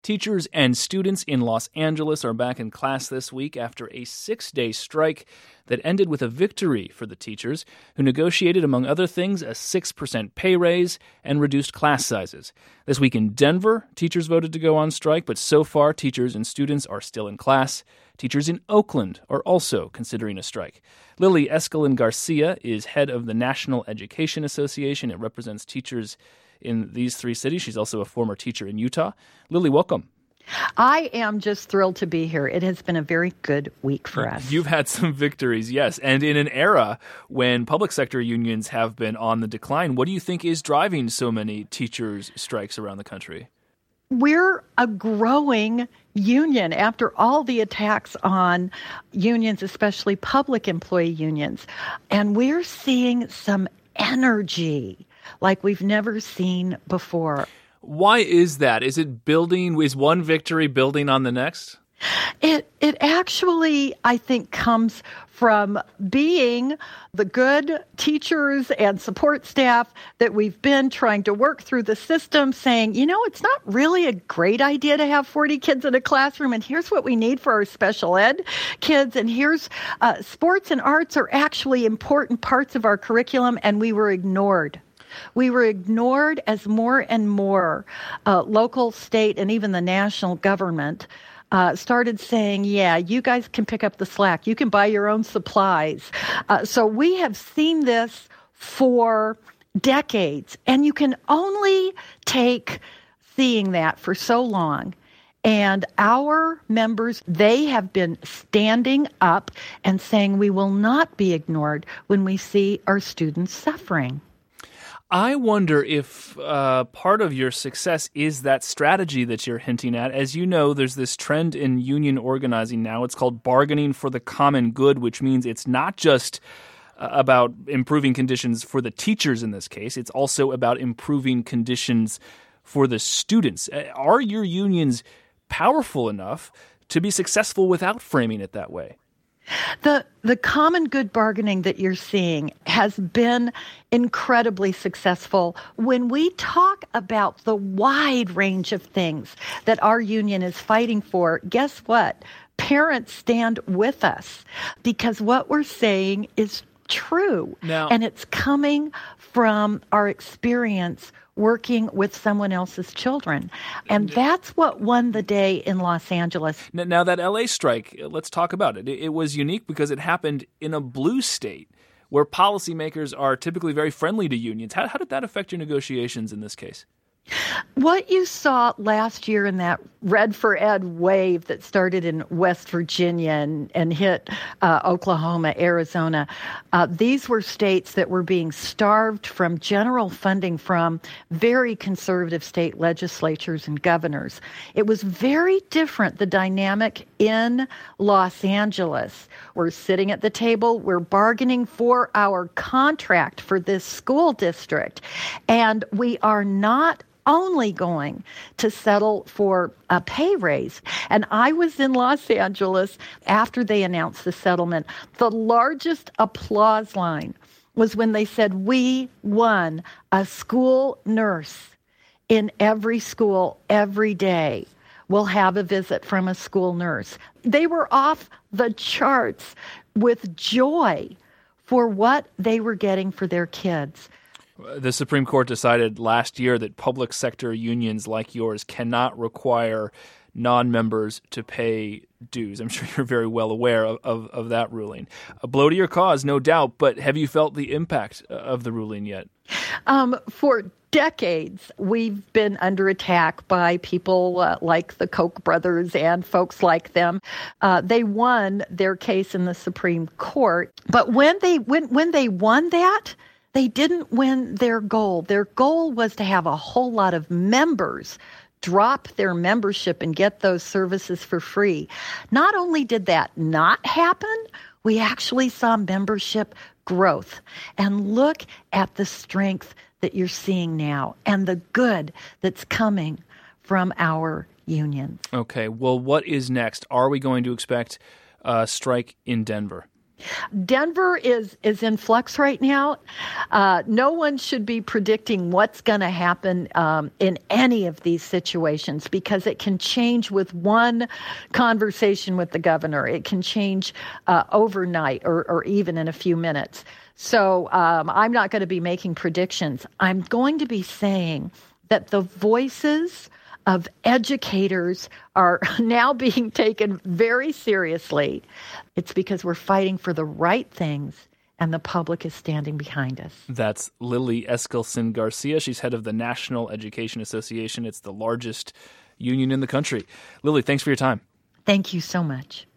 Teachers and students in Los Angeles are back in class this week after a 6-day strike that ended with a victory for the teachers, who negotiated, among other things, a 6% pay raise and reduced class sizes. This week in Denver, teachers voted to go on strike, but so far teachers and students are still in class. Teachers in Oakland are also considering a strike. Lily Escalon-Garcia is head of the National Education Association. It represents teachers in these three cities. She's also a former teacher in Utah. Lily, welcome. I am just thrilled to be here. It has been a very good week for us. You've had some victories, yes. And in an era when public sector unions have been on the decline, what do you think is driving so many teachers' strikes around the country? We're a growing union after all the attacks on unions, especially public employee unions. And we're seeing some energy like we've never seen before. Why is that? Is it building? Is one victory building on the next? It actually, I think, comes from being the good teachers and support staff that we've been trying to work through the system, saying, it's not really a great idea to have 40 kids in a classroom, and here's what we need for our special ed kids, and here's sports and arts are actually important parts of our curriculum, and we were ignored. We were ignored as more and more local, state, and even the national government started saying, yeah, you guys can pick up the slack. You can buy your own supplies. So we have seen this for decades, and you can only take seeing that for so long. And our members, they have been standing up and saying we will not be ignored when we see our students suffering. I wonder if part of your success is that strategy that you're hinting at. As you know, there's this trend in union organizing now. It's called bargaining for the common good, which means it's not just about improving conditions for the teachers in this case. It's also about improving conditions for the students. Are your unions powerful enough to be successful without framing it that way? The common good bargaining that you're seeing has been incredibly successful. When we talk about the wide range of things that our union is fighting for, guess what? Parents stand with us because what we're saying is true. Now, and it's coming from our experience working with someone else's children. And that's what won the day in Los Angeles. Now that LA strike, let's talk about it. It was unique because it happened in a blue state where policymakers are typically very friendly to unions. How did that affect your negotiations in this case? What you saw last year in that Red for Ed wave that started in West Virginia and hit Oklahoma, Arizona, these were states that were being starved from general funding from very conservative state legislatures and governors. It was very different, the dynamic in Los Angeles. We're sitting at the table, we're bargaining for our contract for this school district, and we are not only going to settle for a pay raise. And I was in Los Angeles after they announced the settlement. The largest applause line was when they said, we won a school nurse in every school every day. We'll have a visit from a school nurse. They were off the charts with joy for what they were getting for their kids. The Supreme Court decided last year that public sector unions like yours cannot require non-members to pay dues. I'm sure you're very well aware of that ruling. A blow to your cause, no doubt, but have you felt the impact of the ruling yet? For decades, we've been under attack by people like the Koch brothers and folks like them. They won their case in the Supreme Court, but when they won that, they didn't win their goal. Their goal was to have a whole lot of members drop their membership and get those services for free. Not only did that not happen, we actually saw membership growth. And look at the strength that you're seeing now and the good that's coming from our unions. Okay, well, what is next? Are we going to expect a strike in Denver? Denver is in flux right now. No one should be predicting what's going to happen in any of these situations because it can change with one conversation with the governor. It can change overnight or even in a few minutes. So I'm not going to be making predictions. I'm going to be saying that the voices of educators are now being taken very seriously. It's because we're fighting for the right things and the public is standing behind us. That's Lily Eskelsen Garcia. She's head of the National Education Association. It's the largest union in the country. Lily, thanks for your time. Thank you so much.